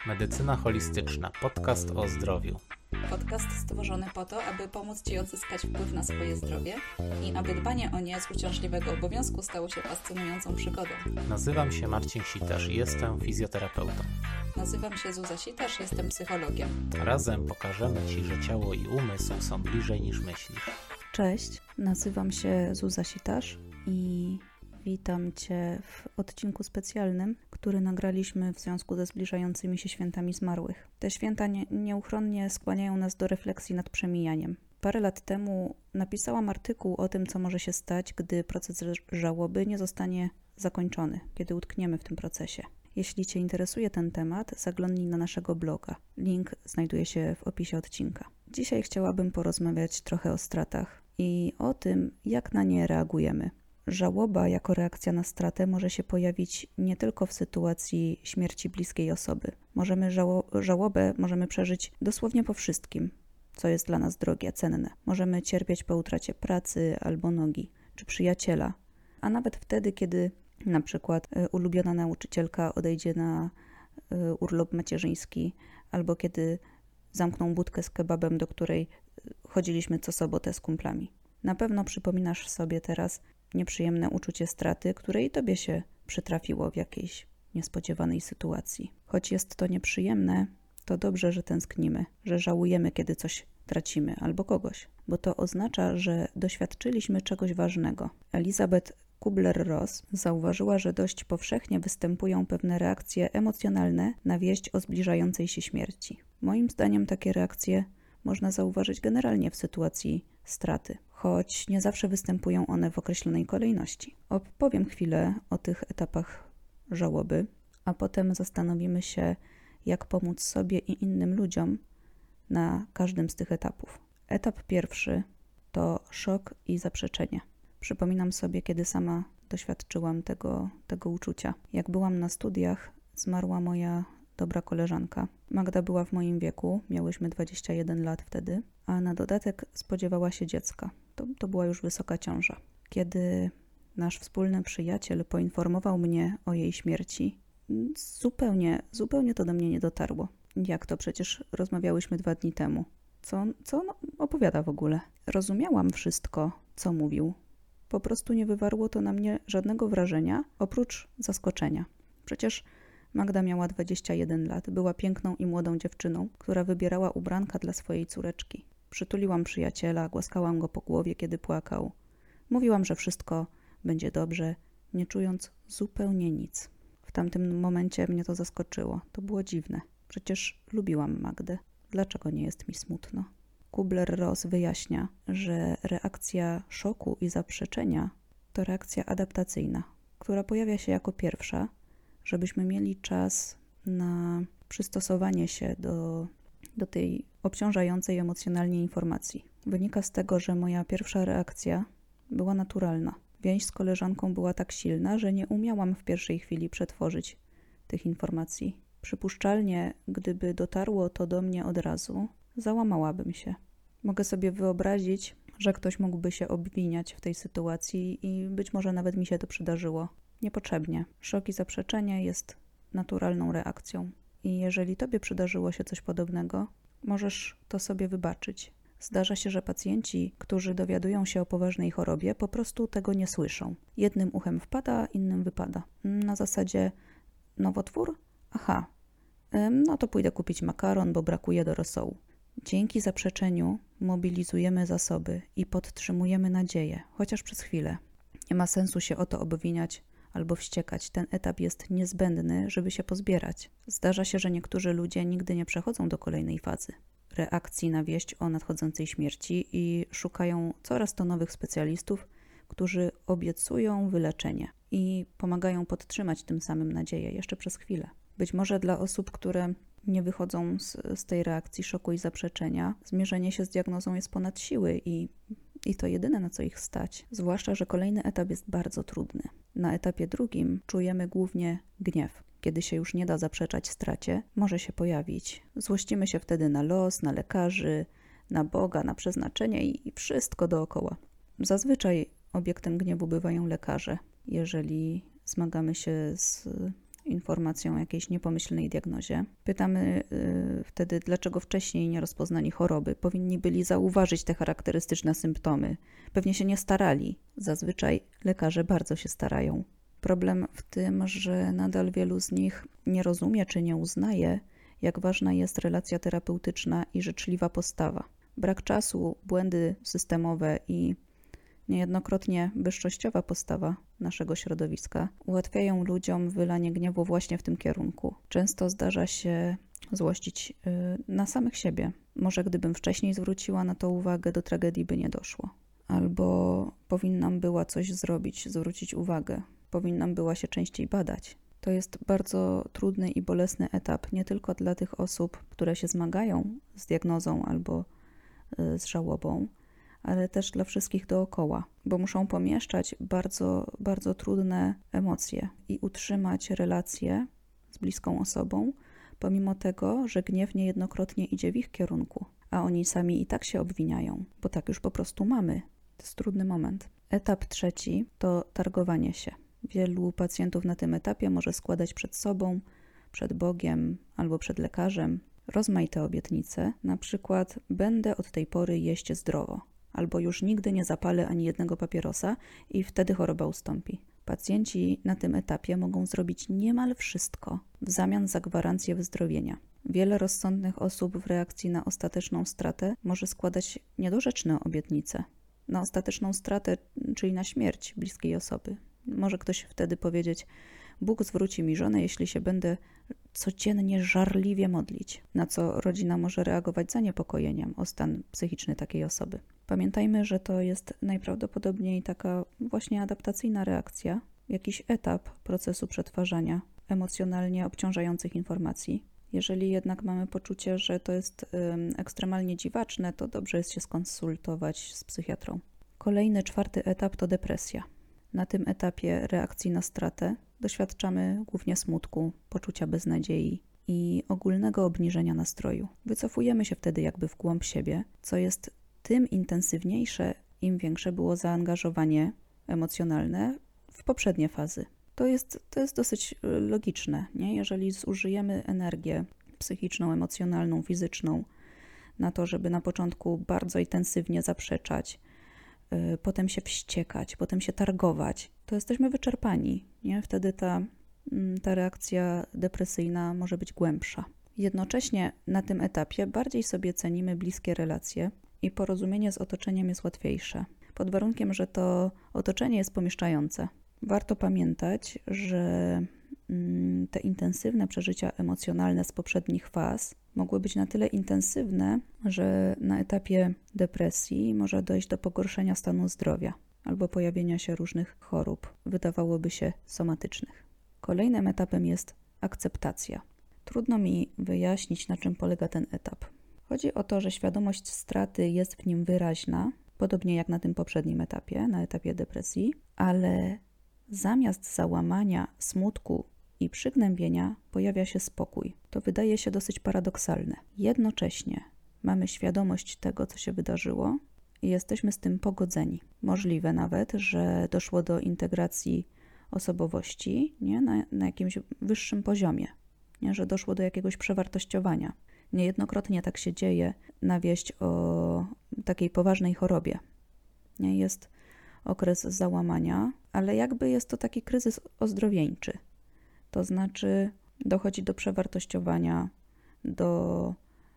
Medycyna holistyczna. Podcast o zdrowiu. Podcast stworzony po to, aby pomóc Ci odzyskać wpływ na swoje zdrowie i aby dbanie o nie z uciążliwego obowiązku stało się fascynującą przygodą. Nazywam się Marcin Sitarz i jestem fizjoterapeutą. Nazywam się Zuza Sitarz, jestem psychologiem. Razem pokażemy Ci, że ciało i umysł są bliżej niż myślisz. Cześć, nazywam się Zuza Sitarz i witam Cię w odcinku specjalnym, który nagraliśmy w związku ze zbliżającymi się świętami zmarłych. Te święta nieuchronnie skłaniają nas do refleksji nad przemijaniem. Parę lat temu napisałam artykuł o tym, co może się stać, gdy proces żałoby nie zostanie zakończony, kiedy utkniemy w tym procesie. Jeśli Cię interesuje ten temat, zaglądnij na naszego bloga. Link znajduje się w opisie odcinka. Dzisiaj chciałabym porozmawiać trochę o stratach i o tym, jak na nie reagujemy. Żałoba jako reakcja na stratę może się pojawić nie tylko w sytuacji śmierci bliskiej osoby. Żałobę możemy przeżyć dosłownie po wszystkim, co jest dla nas drogie, cenne. Możemy cierpieć po utracie pracy albo nogi, czy przyjaciela, a nawet wtedy, kiedy na przykład ulubiona nauczycielka odejdzie na urlop macierzyński, albo kiedy zamkną budkę z kebabem, do której chodziliśmy co sobotę z kumplami. Na pewno przypominasz sobie teraz nieprzyjemne uczucie straty, które i tobie się przytrafiło w jakiejś niespodziewanej sytuacji. Choć jest to nieprzyjemne, to dobrze, że tęsknimy, że żałujemy, kiedy coś tracimy albo kogoś, bo to oznacza, że doświadczyliśmy czegoś ważnego. Elizabeth Kubler-Ross zauważyła, że dość powszechnie występują pewne reakcje emocjonalne na wieść o zbliżającej się śmierci. Moim zdaniem takie reakcje można zauważyć generalnie w sytuacji straty, choć nie zawsze występują one w określonej kolejności. Opowiem chwilę o tych etapach żałoby, a potem zastanowimy się, jak pomóc sobie i innym ludziom na każdym z tych etapów. Etap pierwszy to szok i zaprzeczenie. Przypominam sobie, kiedy sama doświadczyłam tego uczucia. Jak byłam na studiach, zmarła moja dobra koleżanka. Magda była w moim wieku, miałyśmy 21 lat wtedy, a na dodatek spodziewała się dziecka. To była już wysoka ciąża. Kiedy nasz wspólny przyjaciel poinformował mnie o jej śmierci, zupełnie to do mnie nie dotarło. Jak to? Przecież rozmawiałyśmy 2 dni temu. Co on opowiada w ogóle? Rozumiałam wszystko, co mówił. Po prostu nie wywarło to na mnie żadnego wrażenia, oprócz zaskoczenia. Przecież Magda miała 21 lat, była piękną i młodą dziewczyną, która wybierała ubranka dla swojej córeczki. Przytuliłam przyjaciela, głaskałam go po głowie, kiedy płakał. Mówiłam, że wszystko będzie dobrze, nie czując zupełnie nic. W tamtym momencie mnie to zaskoczyło. To było dziwne. Przecież lubiłam Magdę. Dlaczego nie jest mi smutno? Kubler-Ross wyjaśnia, że reakcja szoku i zaprzeczenia to reakcja adaptacyjna, która pojawia się jako pierwsza, żebyśmy mieli czas na przystosowanie się do tej obciążającej emocjonalnie informacji. Wynika z tego, że moja pierwsza reakcja była naturalna. Więź z koleżanką była tak silna, że nie umiałam w pierwszej chwili przetworzyć tych informacji. Przypuszczalnie, gdyby dotarło to do mnie od razu, załamałabym się. Mogę sobie wyobrazić, że ktoś mógłby się obwiniać w tej sytuacji i być może nawet mi się to przydarzyło. Niepotrzebnie. Szok i zaprzeczenie jest naturalną reakcją. I jeżeli tobie przydarzyło się coś podobnego, możesz to sobie wybaczyć. Zdarza się, że pacjenci, którzy dowiadują się o poważnej chorobie, po prostu tego nie słyszą. Jednym uchem wpada, innym wypada. Na zasadzie nowotwór? Aha, no to pójdę kupić makaron, bo brakuje do rosołu. Dzięki zaprzeczeniu mobilizujemy zasoby i podtrzymujemy nadzieję, chociaż przez chwilę. Nie ma sensu się o to obwiniać albo wściekać. Ten etap jest niezbędny, żeby się pozbierać. Zdarza się, że niektórzy ludzie nigdy nie przechodzą do kolejnej fazy reakcji na wieść o nadchodzącej śmierci i szukają coraz to nowych specjalistów, którzy obiecują wyleczenie i pomagają podtrzymać tym samym nadzieję jeszcze przez chwilę. Być może dla osób, które nie wychodzą z tej reakcji szoku i zaprzeczenia, zmierzenie się z diagnozą jest ponad siły i to jedyne, na co ich stać. Zwłaszcza, że kolejny etap jest bardzo trudny. Na etapie drugim czujemy głównie gniew. Kiedy się już nie da zaprzeczać stracie, może się pojawić. Złościmy się wtedy na los, na lekarzy, na Boga, na przeznaczenie i wszystko dookoła. Zazwyczaj obiektem gniewu bywają lekarze, jeżeli zmagamy się z informację o jakiejś niepomyślnej diagnozie. Pytamy wtedy, dlaczego wcześniej nie rozpoznali choroby. Powinni byli zauważyć te charakterystyczne symptomy. Pewnie się nie starali. Zazwyczaj lekarze bardzo się starają. Problem w tym, że nadal wielu z nich nie rozumie czy nie uznaje, jak ważna jest relacja terapeutyczna i życzliwa postawa. Brak czasu, błędy systemowe i niejednokrotnie wyższościowa postawa naszego środowiska ułatwiają ludziom wylanie gniewu właśnie w tym kierunku. Często zdarza się złościć na samych siebie. Może gdybym wcześniej zwróciła na to uwagę, do tragedii by nie doszło. Albo powinnam była coś zrobić, zwrócić uwagę. Powinnam była się częściej badać. To jest bardzo trudny i bolesny etap, nie tylko dla tych osób, które się zmagają z diagnozą albo z żałobą, ale też dla wszystkich dookoła, bo muszą pomieszczać bardzo, bardzo trudne emocje i utrzymać relacje z bliską osobą, pomimo tego, że gniew niejednokrotnie idzie w ich kierunku, a oni sami i tak się obwiniają, bo tak już po prostu mamy. To jest trudny moment. Etap trzeci to targowanie się. Wielu pacjentów na tym etapie może składać przed sobą, przed Bogiem albo przed lekarzem rozmaite obietnice, na przykład będę od tej pory jeść zdrowo, albo już nigdy nie zapalę ani jednego papierosa i wtedy choroba ustąpi. Pacjenci na tym etapie mogą zrobić niemal wszystko w zamian za gwarancję wyzdrowienia. Wiele rozsądnych osób w reakcji na ostateczną stratę może składać niedorzeczne obietnice. Na ostateczną stratę, czyli na śmierć bliskiej osoby. Może ktoś wtedy powiedzieć: Bóg zwróci mi żonę, jeśli się będę codziennie żarliwie modlić, na co rodzina może reagować zaniepokojeniem o stan psychiczny takiej osoby. Pamiętajmy, że to jest najprawdopodobniej taka właśnie adaptacyjna reakcja, jakiś etap procesu przetwarzania emocjonalnie obciążających informacji. Jeżeli jednak mamy poczucie, że to jest ekstremalnie dziwaczne, to dobrze jest się skonsultować z psychiatrą. Kolejny, czwarty etap to depresja. Na tym etapie reakcji na stratę doświadczamy głównie smutku, poczucia beznadziei i ogólnego obniżenia nastroju. Wycofujemy się wtedy jakby w głąb siebie, co jest tym intensywniejsze, im większe było zaangażowanie emocjonalne w poprzednie fazy. To jest dosyć logiczne, nie? Jeżeli zużyjemy energię psychiczną, emocjonalną, fizyczną na to, żeby na początku bardzo intensywnie zaprzeczać, potem się wściekać, potem się targować, to jesteśmy wyczerpani, nie? Wtedy ta reakcja depresyjna może być głębsza. Jednocześnie na tym etapie bardziej sobie cenimy bliskie relacje i porozumienie z otoczeniem jest łatwiejsze, pod warunkiem, że to otoczenie jest pomieszczające. Warto pamiętać, że te intensywne przeżycia emocjonalne z poprzednich faz mogły być na tyle intensywne, że na etapie depresji może dojść do pogorszenia stanu zdrowia albo pojawienia się różnych chorób, wydawałoby się somatycznych. Kolejnym etapem jest akceptacja. Trudno mi wyjaśnić, na czym polega ten etap. Chodzi o to, że świadomość straty jest w nim wyraźna, podobnie jak na tym poprzednim etapie, na etapie depresji, ale zamiast załamania, smutku i przygnębienia pojawia się spokój. To wydaje się dosyć paradoksalne. Jednocześnie mamy świadomość tego, co się wydarzyło i jesteśmy z tym pogodzeni. Możliwe nawet, że doszło do integracji osobowości, nie? Na jakimś wyższym poziomie, nie? Że doszło do jakiegoś przewartościowania. Niejednokrotnie tak się dzieje na wieść o takiej poważnej chorobie. Nie? Jest okres załamania, ale jakby jest to taki kryzys ozdrowieńczy. To znaczy dochodzi do przewartościowania, do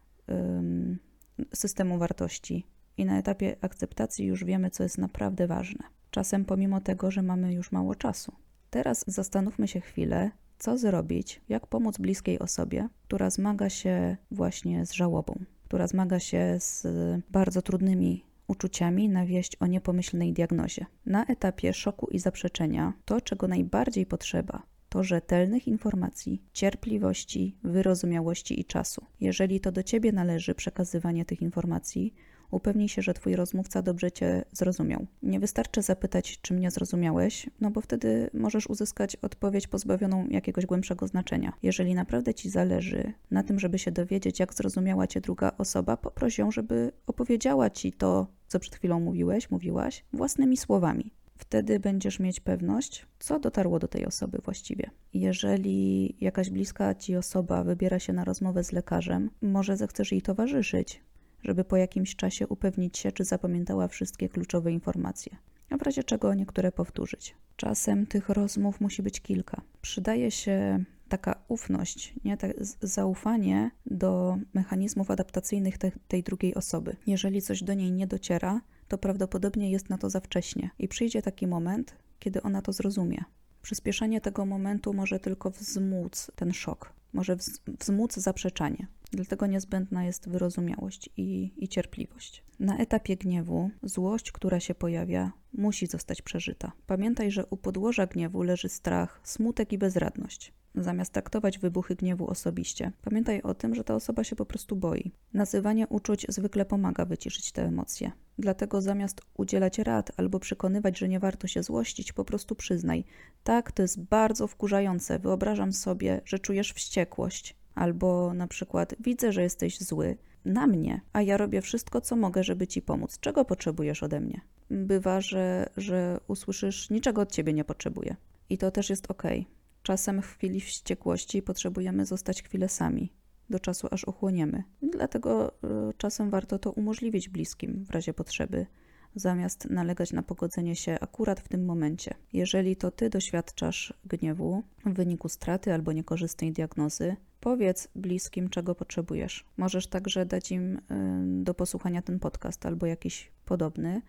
systemu wartości i na etapie akceptacji już wiemy, co jest naprawdę ważne. Czasem pomimo tego, że mamy już mało czasu. Teraz zastanówmy się chwilę, co zrobić, jak pomóc bliskiej osobie, która zmaga się właśnie z żałobą, która zmaga się z bardzo trudnymi uczuciami na wieść o niepomyślnej diagnozie. Na etapie szoku i zaprzeczenia to, czego najbardziej potrzeba, to rzetelnych informacji, cierpliwości, wyrozumiałości i czasu. Jeżeli to do Ciebie należy przekazywanie tych informacji, upewnij się, że Twój rozmówca dobrze Cię zrozumiał. Nie wystarczy zapytać, czy mnie zrozumiałeś, no bo wtedy możesz uzyskać odpowiedź pozbawioną jakiegoś głębszego znaczenia. Jeżeli naprawdę Ci zależy na tym, żeby się dowiedzieć, jak zrozumiała Cię druga osoba, poproś ją, żeby opowiedziała Ci to, co przed chwilą mówiłaś, własnymi słowami. Wtedy będziesz mieć pewność, co dotarło do tej osoby właściwie. Jeżeli jakaś bliska ci osoba wybiera się na rozmowę z lekarzem, może zechcesz jej towarzyszyć, żeby po jakimś czasie upewnić się, czy zapamiętała wszystkie kluczowe informacje, a w razie czego niektóre powtórzyć. Czasem tych rozmów musi być kilka. Przydaje się taka ufność, nie? Zaufanie do mechanizmów adaptacyjnych tej drugiej osoby. Jeżeli coś do niej nie dociera, to prawdopodobnie jest na to za wcześnie i przyjdzie taki moment, kiedy ona to zrozumie. Przyspieszenie tego momentu może tylko wzmóc ten szok, może wzmóc zaprzeczanie. Dlatego niezbędna jest wyrozumiałość i cierpliwość. Na etapie gniewu złość, która się pojawia, musi zostać przeżyta. Pamiętaj, że u podłoża gniewu leży strach, smutek i bezradność. Zamiast traktować wybuchy gniewu osobiście, pamiętaj o tym, że ta osoba się po prostu boi. Nazywanie uczuć zwykle pomaga wyciszyć te emocje. Dlatego zamiast udzielać rad albo przekonywać, że nie warto się złościć, po prostu przyznaj: tak, to jest bardzo wkurzające, wyobrażam sobie, że czujesz wściekłość. Albo na przykład: widzę, że jesteś zły na mnie, a ja robię wszystko, co mogę, żeby ci pomóc. Czego potrzebujesz ode mnie? Bywa, że usłyszysz: niczego od ciebie nie potrzebuję. I to też jest okej. Czasem w chwili wściekłości potrzebujemy zostać chwilę sami, do czasu aż ochłoniemy. Dlatego czasem warto to umożliwić bliskim w razie potrzeby, zamiast nalegać na pogodzenie się akurat w tym momencie. Jeżeli to ty doświadczasz gniewu w wyniku straty albo niekorzystnej diagnozy, powiedz bliskim, czego potrzebujesz. Możesz także dać im do posłuchania ten podcast albo jakiś podobny,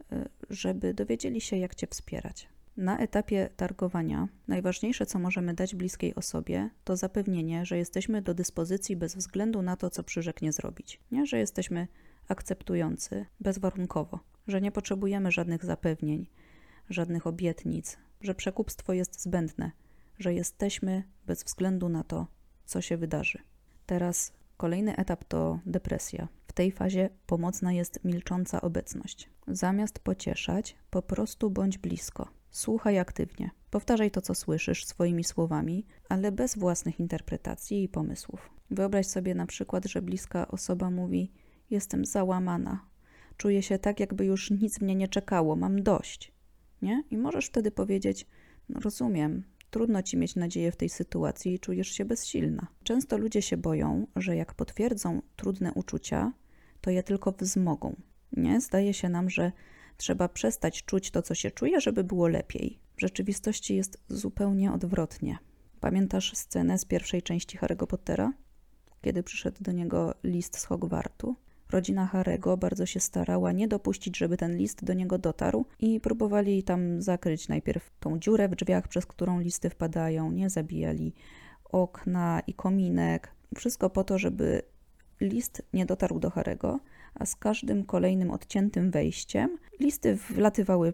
żeby dowiedzieli się, jak cię wspierać. Na etapie targowania najważniejsze, co możemy dać bliskiej osobie, to zapewnienie, że jesteśmy do dyspozycji bez względu na to, co przyrzeknie zrobić. Nie, że jesteśmy akceptujący bezwarunkowo, że nie potrzebujemy żadnych zapewnień, żadnych obietnic, że przekupstwo jest zbędne, że jesteśmy bez względu na to, co się wydarzy. Teraz kolejny etap to depresja. W tej fazie pomocna jest milcząca obecność. Zamiast pocieszać, po prostu bądź blisko. Słuchaj aktywnie. Powtarzaj to, co słyszysz, swoimi słowami, ale bez własnych interpretacji i pomysłów. Wyobraź sobie na przykład, że bliska osoba mówi: jestem załamana, czuję się tak, jakby już nic mnie nie czekało, mam dość. Nie? I możesz wtedy powiedzieć: no rozumiem, trudno ci mieć nadzieję w tej sytuacji i czujesz się bezsilna. Często ludzie się boją, że jak potwierdzą trudne uczucia, to je tylko wzmogą. Nie? Zdaje się nam, że trzeba przestać czuć to, co się czuje, żeby było lepiej. W rzeczywistości jest zupełnie odwrotnie. Pamiętasz scenę z pierwszej części Harry'ego Pottera? Kiedy przyszedł do niego list z Hogwartu? Rodzina Harry'ego bardzo się starała nie dopuścić, żeby ten list do niego dotarł i próbowali tam zakryć najpierw tą dziurę w drzwiach, przez którą listy wpadają, nie zabijali okna i kominek. Wszystko po to, żeby list nie dotarł do Harry'ego, a z każdym kolejnym odciętym wejściem listy wlatywały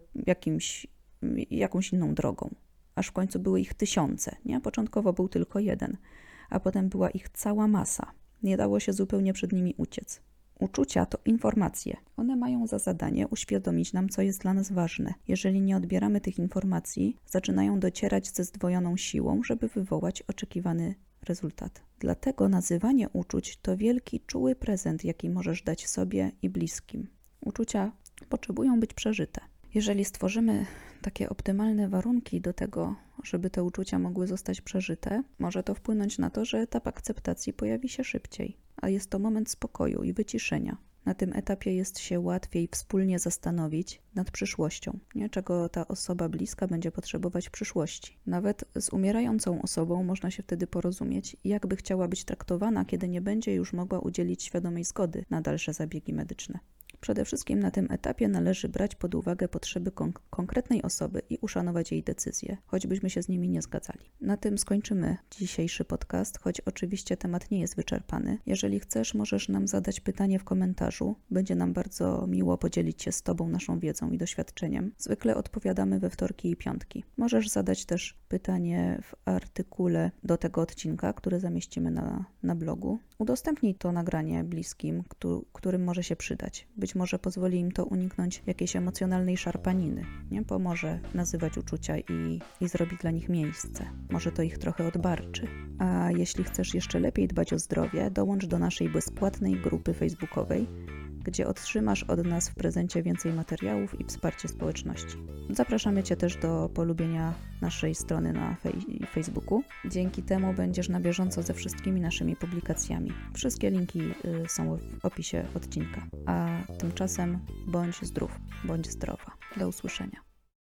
jakąś inną drogą. Aż w końcu były ich tysiące. Nie? Początkowo był tylko jeden, a potem była ich cała masa. Nie dało się zupełnie przed nimi uciec. Uczucia to informacje. One mają za zadanie uświadomić nam, co jest dla nas ważne. Jeżeli nie odbieramy tych informacji, zaczynają docierać ze zdwojoną siłą, żeby wywołać oczekiwany rezultat. Dlatego nazywanie uczuć to wielki, czuły prezent, jaki możesz dać sobie i bliskim. Uczucia potrzebują być przeżyte. Jeżeli stworzymy takie optymalne warunki do tego, żeby te uczucia mogły zostać przeżyte, może to wpłynąć na to, że etap akceptacji pojawi się szybciej, a jest to moment spokoju i wyciszenia. Na tym etapie jest się łatwiej wspólnie zastanowić nad przyszłością, nie? Czego ta osoba bliska będzie potrzebować w przyszłości. Nawet z umierającą osobą można się wtedy porozumieć, jak by chciała być traktowana, kiedy nie będzie już mogła udzielić świadomej zgody na dalsze zabiegi medyczne. Przede wszystkim na tym etapie należy brać pod uwagę potrzeby konkretnej osoby i uszanować jej decyzje, choćbyśmy się z nimi nie zgadzali. Na tym skończymy dzisiejszy podcast, choć oczywiście temat nie jest wyczerpany. Jeżeli chcesz, możesz nam zadać pytanie w komentarzu. Będzie nam bardzo miło podzielić się z Tobą naszą wiedzą i doświadczeniem. Zwykle odpowiadamy we wtorki i piątki. Możesz zadać też pytanie w artykule do tego odcinka, który zamieścimy na blogu. Udostępnij to nagranie bliskim, którym może się przydać. Być może pozwoli im to uniknąć jakiejś emocjonalnej szarpaniny. Nie? Pomoże nazywać uczucia i zrobić dla nich miejsce. Może to ich trochę odbarczy. A jeśli chcesz jeszcze lepiej dbać o zdrowie, dołącz do naszej bezpłatnej grupy facebookowej, gdzie otrzymasz od nas w prezencie więcej materiałów i wsparcie społeczności. Zapraszamy Cię też do polubienia naszej strony na Facebooku. Dzięki temu będziesz na bieżąco ze wszystkimi naszymi publikacjami. Wszystkie linki są w opisie odcinka. A tymczasem bądź zdrów, bądź zdrowa. Do usłyszenia.